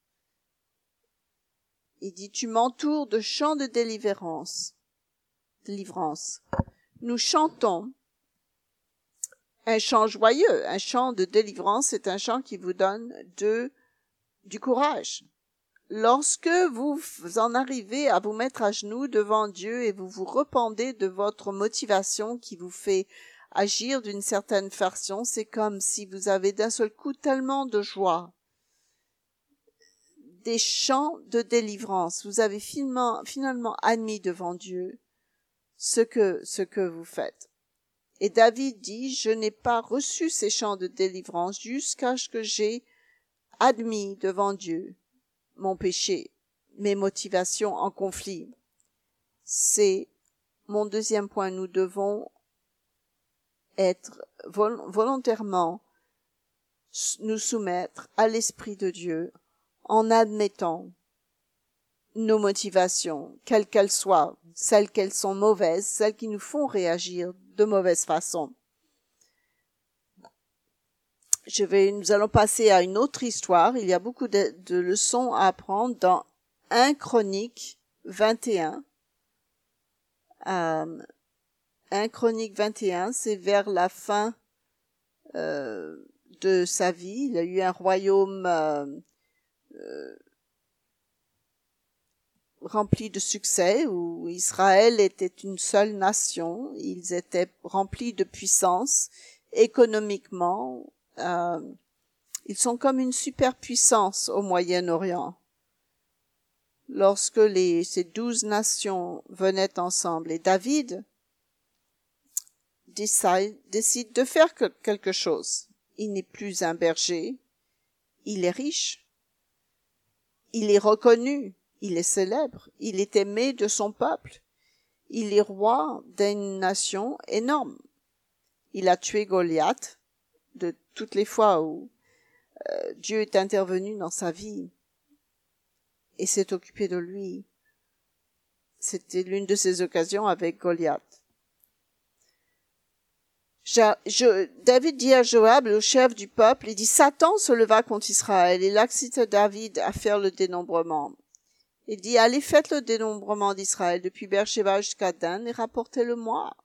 Il dit, « Tu m'entoures de chants de délivrance. » délivrance. Nous chantons un chant joyeux. Un chant de délivrance, c'est un chant qui vous donne de, du courage. Lorsque vous en arrivez à vous mettre à genoux devant Dieu et vous vous repentez de votre motivation qui vous fait agir d'une certaine façon, c'est comme si vous avez d'un seul coup tellement de joie. Des chants de délivrance. Vous avez finalement, finalement admis devant Dieu ce que, ce que vous faites. Et David dit, je n'ai pas reçu ces chants de délivrance jusqu'à ce que j'ai admis devant Dieu mon péché, mes motivations en conflit. C'est mon deuxième point. Nous devons être vol- volontairement nous soumettre à l'Esprit de Dieu en admettant nos motivations, quelles qu'elles soient, celles qu'elles sont mauvaises, celles qui nous font réagir de mauvaise façon. Je vais, nous allons passer à une autre histoire. Il y a beaucoup de, de leçons à apprendre dans un Chronique vingt et un. Euh, un Chronique vingt et un, c'est vers la fin euh, de sa vie. Il a eu un royaume euh, euh, rempli de succès, où Israël était une seule nation. Ils étaient remplis de puissance économiquement. Euh, ils sont comme une superpuissance au Moyen-Orient. Lorsque les, ces douze nations venaient ensemble, et David décide, décide de faire que, quelque chose. il n'est plus un berger, il est riche, il est reconnu, il est célèbre, il est aimé de son peuple, il est roi d'une nation énorme. Il a tué Goliath de toutes les fois où euh, Dieu est intervenu dans sa vie et s'est occupé de lui. C'était l'une de ces occasions avec Goliath. Je, je, David dit à Joab, le chef du peuple, il dit, Satan se leva contre Israël. Il excite David à faire le dénombrement. Il dit, allez, faites le dénombrement d'Israël depuis Beersheba jusqu'à Dan et rapportez-le-moi.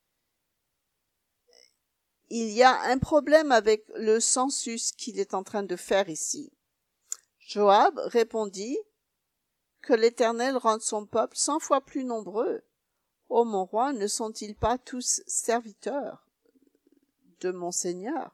Il y a un problème avec le census qu'il est en train de faire ici. Joab répondit que l'Éternel rende son peuple cent fois plus nombreux. Ô mon roi, ne sont-ils pas tous serviteurs de mon Seigneur?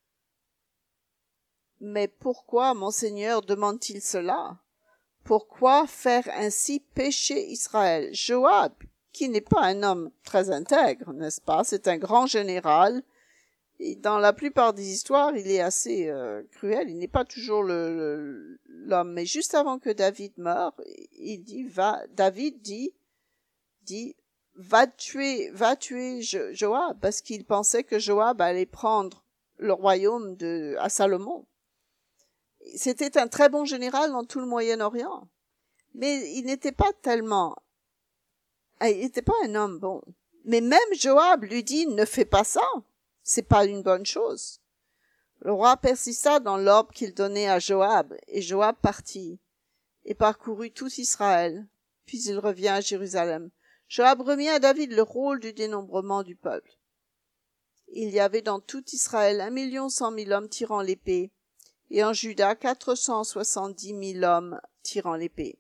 Mais pourquoi mon Seigneur demande-t-il cela? Pourquoi faire ainsi pécher Israël? Joab, qui n'est pas un homme très intègre, n'est-ce pas? C'est un grand général. Et dans la plupart des histoires, il est assez euh, cruel. Il n'est pas toujours le, le, l'homme. Mais juste avant que David meure, il dit, va, David dit, dit, va tuer, va tuer jo- Joab, parce qu'il pensait que Joab allait prendre le royaume de, à Salomon. C'était un très bon général dans tout le Moyen-Orient. Mais il n'était pas tellement, il n'était pas un homme bon. Mais même Joab lui dit, ne fais pas ça. C'est pas une bonne chose. Le roi persista dans l'ordre qu'il donnait à Joab, et Joab partit, et parcourut tout Israël, puis il revient à Jérusalem. Joab remit à David le rôle du dénombrement du peuple. Il y avait dans tout Israël un million cent mille hommes tirant l'épée, et en Juda quatre cent soixante-dix mille hommes tirant l'épée.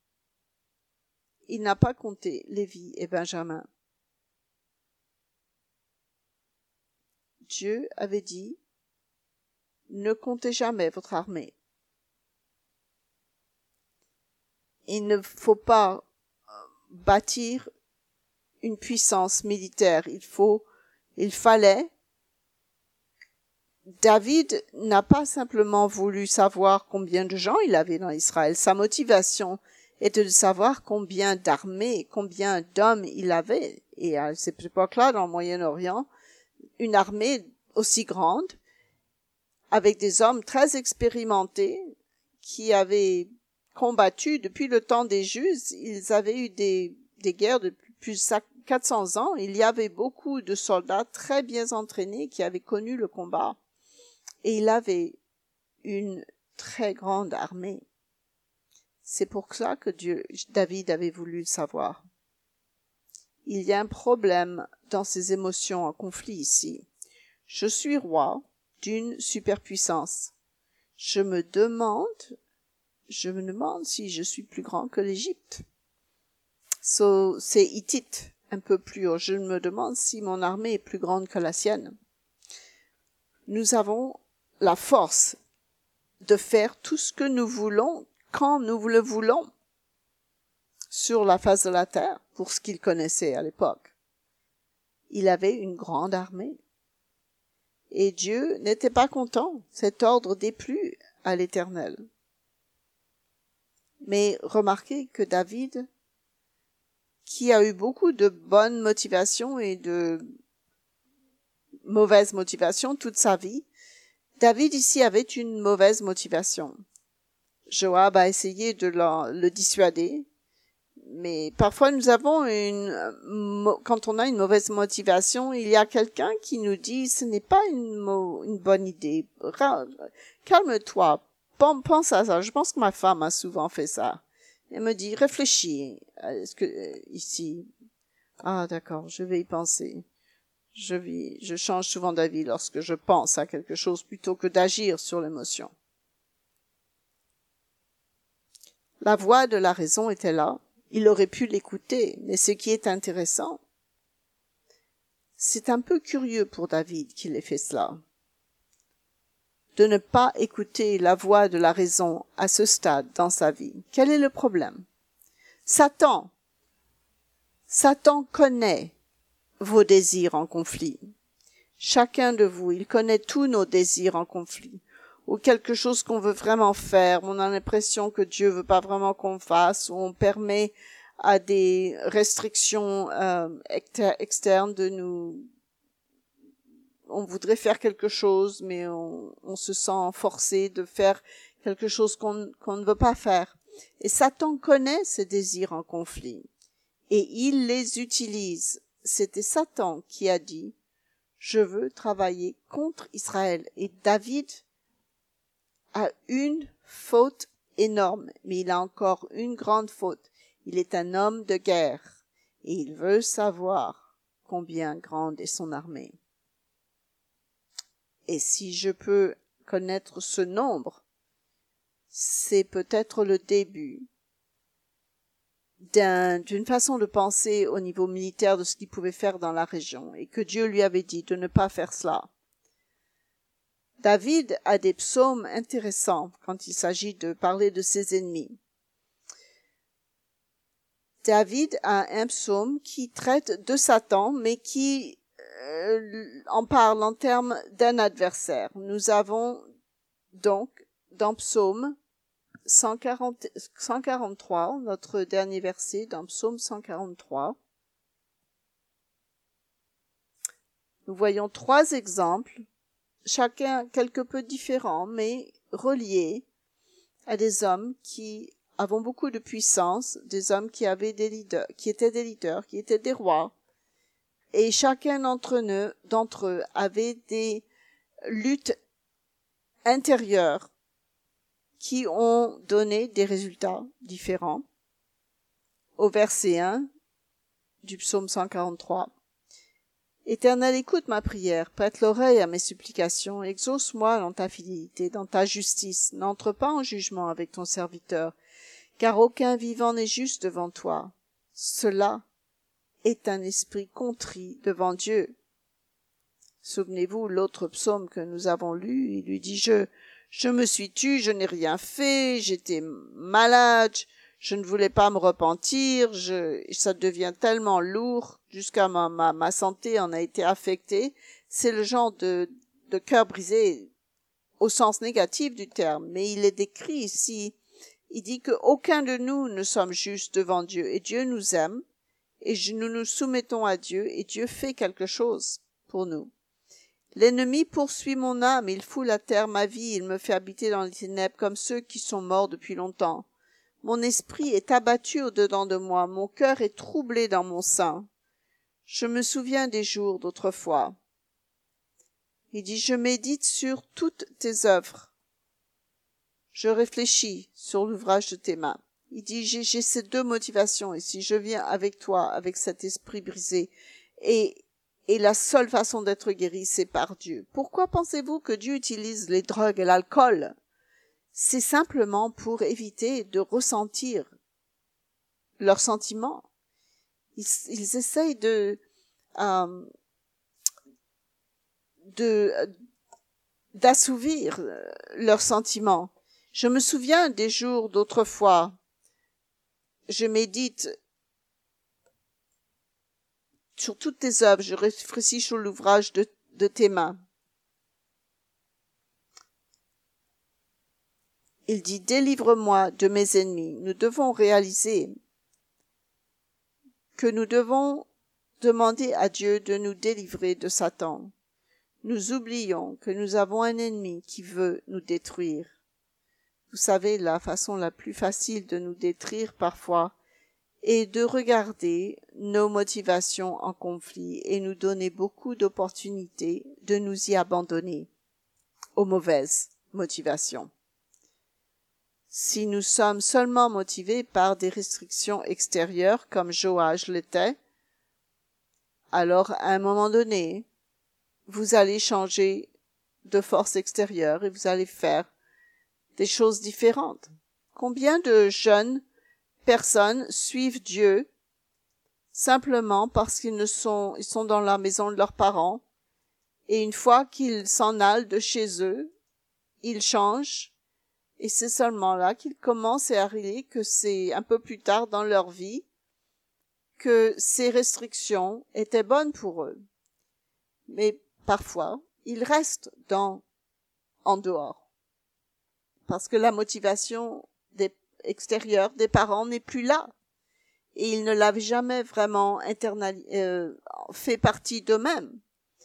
Il n'a pas compté Lévi et Benjamin. Dieu avait dit, ne comptez jamais votre armée. Il ne faut pas bâtir une puissance militaire. Il faut, il fallait. David n'a pas simplement voulu savoir combien de gens il avait dans Israël. Sa motivation était de savoir combien d'armées, combien d'hommes il avait. Et à cette époque-là, dans le Moyen-Orient, une armée aussi grande, avec des hommes très expérimentés, qui avaient combattu depuis le temps des Juifs. Ils avaient eu des, des guerres depuis plus de quatre cents ans. Il y avait beaucoup de soldats très bien entraînés qui avaient connu le combat. Et il avait une très grande armée. C'est pour ça que Dieu, David avait voulu le savoir. Il y a un problème dans ces émotions en conflit ici. Je suis roi d'une superpuissance. Je me demande, je me demande si je suis plus grand que l'Égypte. So, c'est Hittite, un peu plus haut. Je me demande si mon armée est plus grande que la sienne. Nous avons la force de faire tout ce que nous voulons quand nous le voulons sur la face de la terre, pour ce qu'il connaissait à l'époque. Il avait une grande armée. Et Dieu n'était pas content. Cet ordre déplut à l'Éternel. Mais remarquez que David, qui a eu beaucoup de bonnes motivations et de mauvaises motivations toute sa vie, David ici avait une mauvaise motivation. Joab a essayé de le, le dissuader, mais parfois nous avons une, quand on a une mauvaise motivation, il y a quelqu'un qui nous dit ce n'est pas une, une bonne idée. Calme-toi, pense à ça. Je pense que ma femme a souvent fait ça. Elle me dit réfléchis. Est-ce que ici, ah d'accord, je vais y penser. Je vis, je change souvent d'avis lorsque je pense à quelque chose plutôt que d'agir sur l'émotion. La voix de la raison était là. Il aurait pu l'écouter, mais ce qui est intéressant, c'est un peu curieux pour David qu'il ait fait cela. De ne pas écouter la voix de la raison à ce stade dans sa vie. Quel est le problème? Satan, Satan connaît vos désirs en conflit. Chacun de vous, il connaît tous nos désirs en conflit, ou quelque chose qu'on veut vraiment faire, on a l'impression que Dieu veut pas vraiment qu'on fasse, ou on permet à des restrictions euh, exter- externes de nous... On voudrait faire quelque chose, mais on, on se sent forcé de faire quelque chose qu'on, qu'on ne veut pas faire. Et Satan connaît ces désirs en conflit, et il les utilise. C'était Satan qui a dit « Je veux travailler contre Israël ». Et David a une faute énorme, mais il a encore une grande faute. Il est un homme de guerre, et il veut savoir combien grande est son armée. Et si je peux connaître ce nombre, c'est peut-être le début d'un, d'une façon de penser au niveau militaire de ce qu'il pouvait faire dans la région, et que Dieu lui avait dit de ne pas faire cela. David a des psaumes intéressants quand il s'agit de parler de ses ennemis. David a un psaume qui traite de Satan, mais qui euh, en parle en termes d'un adversaire. Nous avons donc dans Psaume cent quarante, cent quarante-trois, notre dernier verset dans Psaume cent quarante-trois. Nous voyons trois exemples, chacun quelque peu différents, mais reliés à des hommes qui avaient beaucoup de puissance, des hommes qui avaient des leaders, qui étaient des leaders, qui étaient des rois, et chacun d'entre eux, d'entre eux avait des luttes intérieures qui ont donné des résultats différents. Au verset un du psaume cent quarante-trois. Éternel, écoute ma prière, prête l'oreille à mes supplications, exauce-moi dans ta fidélité, dans ta justice, n'entre pas en jugement avec ton serviteur, car aucun vivant n'est juste devant toi. Cela est un esprit contrit devant Dieu. Souvenez-vous, l'autre psaume que nous avons lu, il lui dit, je, je me suis tue, je n'ai rien fait, j'étais malade, je ne voulais pas me repentir, je, ça devient tellement lourd, jusqu'à ma, ma, ma santé en a été affectée. C'est le genre de, de cœur brisé au sens négatif du terme, mais il est décrit ici. Il dit qu'aucun de nous ne sommes justes devant Dieu, et Dieu nous aime, et nous nous soumettons à Dieu, et Dieu fait quelque chose pour nous. L'ennemi poursuit mon âme, il foule à terre ma vie, il me fait habiter dans les ténèbres comme ceux qui sont morts depuis longtemps. Mon esprit est abattu au-dedans de moi, mon cœur est troublé dans mon sein. Je me souviens des jours d'autrefois. Il dit, je médite sur toutes tes œuvres. Je réfléchis sur l'ouvrage de tes mains. Il dit, j'ai, j'ai ces deux motivations ici. Je viens avec toi, avec cet esprit brisé. Et, et la seule façon d'être guéri, c'est par Dieu. Pourquoi pensez-vous que Dieu utilise les drogues et l'alcool? C'est simplement pour éviter de ressentir leurs sentiments. Ils, ils essayent de, euh, de, d'assouvir leurs sentiments. Je me souviens des jours d'autrefois. Je médite sur toutes tes œuvres, je réfléchis sur l'ouvrage de, de tes mains. Il dit, délivre-moi de mes ennemis. Nous devons réaliser que nous devons demander à Dieu de nous délivrer de Satan. Nous oublions que nous avons un ennemi qui veut nous détruire. Vous savez, la façon la plus facile de nous détruire parfois est de regarder nos motivations en conflit et nous donner beaucoup d'opportunités de nous y abandonner aux mauvaises motivations. Si nous sommes seulement motivés par des restrictions extérieures, comme Joachim l'était, alors à un moment donné, vous allez changer de force extérieure et vous allez faire des choses différentes. Combien de jeunes personnes suivent Dieu simplement parce qu'ils ne sont, ils sont dans la maison de leurs parents et une fois qu'ils s'en allent de chez eux, ils changent et c'est seulement là qu'ils commencent à réaliser que c'est un peu plus tard dans leur vie que ces restrictions étaient bonnes pour eux. Mais parfois, il reste dans, en dehors. Parce que la motivation des, extérieure des parents n'est plus là. Et ils ne l'avaient jamais vraiment internali- euh, fait partie d'eux-mêmes.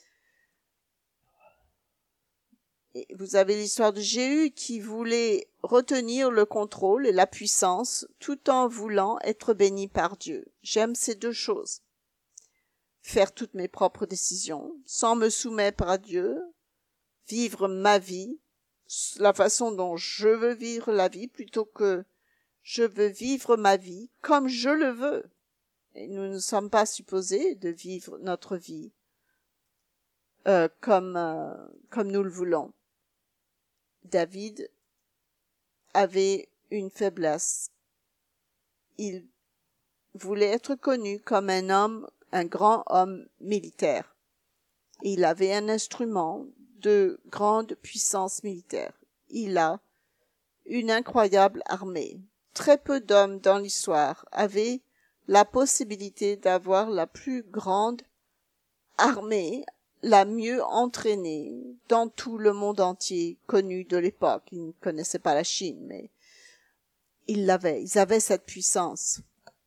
Et vous avez l'histoire de Jéhu qui voulait retenir le contrôle et la puissance tout en voulant être béni par Dieu. J'aime ces deux choses. Faire toutes mes propres décisions, sans me soumettre à Dieu, vivre ma vie, la façon dont je veux vivre la vie, plutôt que je veux vivre ma vie comme je le veux. Et nous ne sommes pas supposés de vivre notre vie euh, comme, euh, comme nous le voulons. David avait une faiblesse. Il voulait être connu comme un homme, un grand homme militaire. Il avait un instrument de grande puissance militaire. Il a une incroyable armée. Très peu d'hommes dans l'histoire avaient la possibilité d'avoir la plus grande armée, la mieux entraînée dans tout le monde entier connu de l'époque. Ils ne connaissaient pas la Chine, mais ils l'avaient. Ils avaient cette puissance.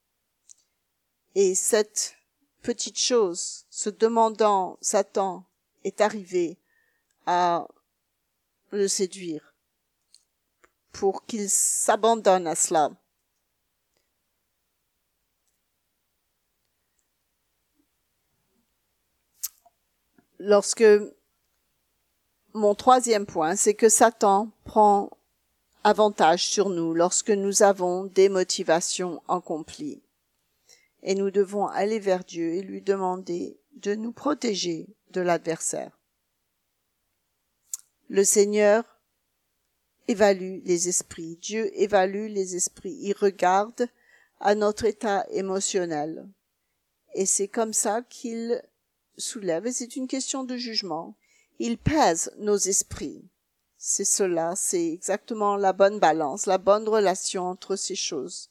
Et cette petite chose, se demandant, Satan est arrivé à le séduire pour qu'il s'abandonne à cela. Lorsque mon troisième point, c'est que Satan prend avantage sur nous lorsque nous avons des motivations accomplies. Et nous devons aller vers Dieu et lui demander de nous protéger de l'adversaire. Le Seigneur évalue les esprits. Dieu évalue les esprits. Il regarde à notre état émotionnel. Et c'est comme ça qu'il soulève, et c'est une question de jugement. Il pèse nos esprits. C'est cela, c'est exactement la bonne balance, la bonne relation entre ces choses.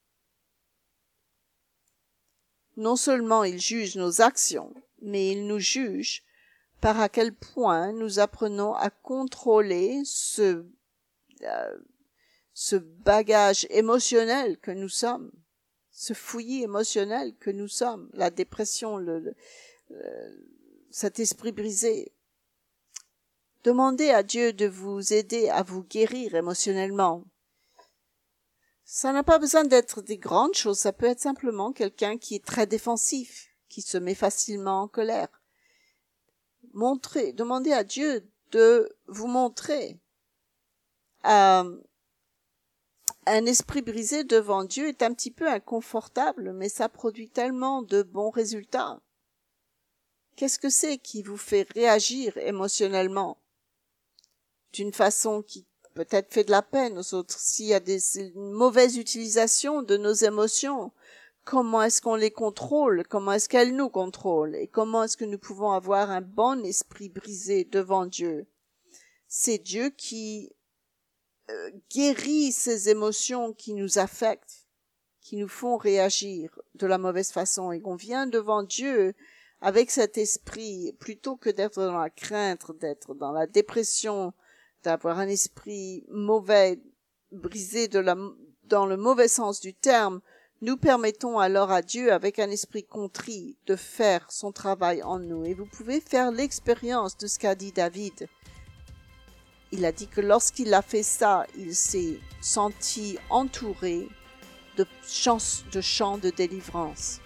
Non seulement il juge nos actions, mais il nous juge par à quel point nous apprenons à contrôler ce, euh, ce bagage émotionnel que nous sommes, ce fouillis émotionnel que nous sommes, la dépression, le, le, le, cet esprit brisé. Demandez à Dieu de vous aider à vous guérir émotionnellement. Ça n'a pas besoin d'être des grandes choses, ça peut être simplement quelqu'un qui est très défensif, qui se met facilement en colère. Montrez, demandez à Dieu de vous montrer. Euh, un esprit brisé devant Dieu est un petit peu inconfortable, mais ça produit tellement de bons résultats. Qu'est-ce que c'est qui vous fait réagir émotionnellement d'une façon qui peut-être fait de la peine aux autres? S'il y a des, une mauvaise utilisation de nos émotions, comment est-ce qu'on les contrôle? Comment est-ce qu'elles nous contrôlent? Et comment est-ce que nous pouvons avoir un bon esprit brisé devant Dieu? C'est Dieu qui euh, guérit ces émotions qui nous affectent, qui nous font réagir de la mauvaise façon. Et qu'on vient devant Dieu avec cet esprit, plutôt que d'être dans la crainte, d'être dans la dépression, d'avoir un esprit mauvais, brisé de la, dans le mauvais sens du terme, nous permettons alors à Dieu, avec un esprit contrit, de faire son travail en nous. Et vous pouvez faire l'expérience de ce qu'a dit David. Il a dit que lorsqu'il a fait ça, il s'est senti entouré de chants de, chants de délivrance.